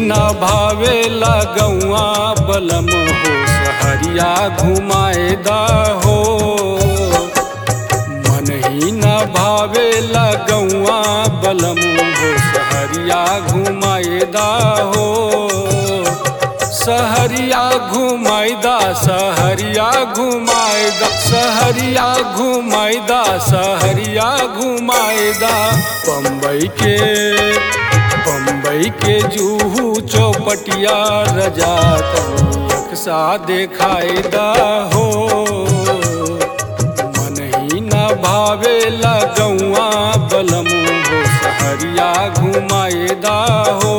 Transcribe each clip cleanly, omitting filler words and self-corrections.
न भावेला गौआ बलम हो सहरिया घुमाएदा हो। मन ही न भावेला गौआ बलम हो सहरिया घुमाएदा हो। सहरिया घुमाएदा सहरिया घुमाएदा सहरिया घुमाएदा सहरिया घुमाएदा। बम्बई के जूहू चौपटिया रजात अक्सा देखाएदा हो। मन ही न भावेला गौआ बलम हो सहरिया घुमाएदा हो।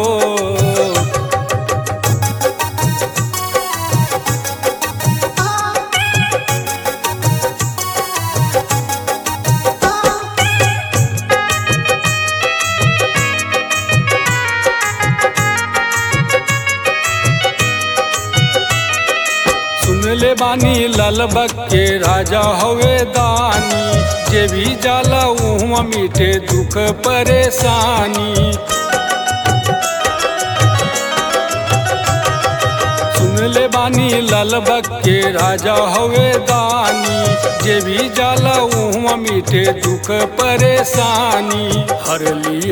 सुनले बानी लालबाग के राजा हवे दानी, जे भी जाला उहाँ मीठे दुख परेशानी। सुनले बानी लालबाग के राजा हवे दानी, जे भी जाला उहाँ मीठे दुख परेशानी। हरली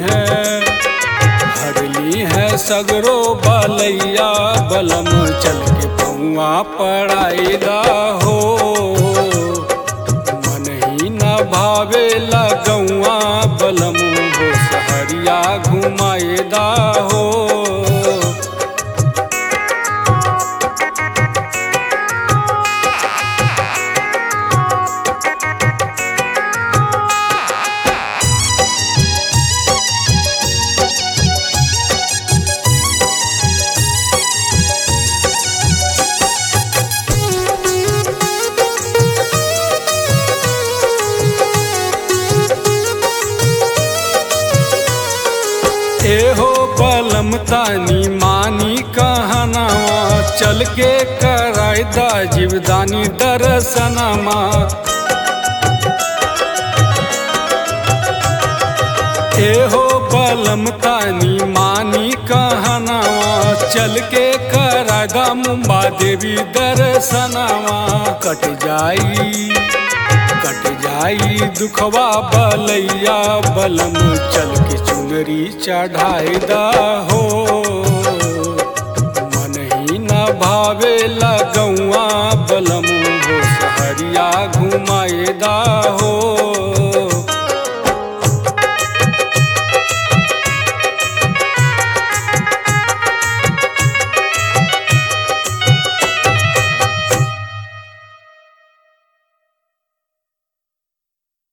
है सगरो बलैया बलम चल के पौआ पड़ाएदा हो। मन ही न भावेला गौआ बलम हो सहरिया घुमाएदा हो। एहो बलम तानी मानी कहनावा, चल के करायदा जीवदानी दर्शनमा। एहो बलम तानी मानी कहनावा, चल के करायदा मुंबा देवी दर्शनमा। कट जाई दुखवा बलैया बलम चल के चुनरी चढ़ाएदा हो। मन ही न भावेला गौआ बलम हो सहरिया घुमाएदा हो।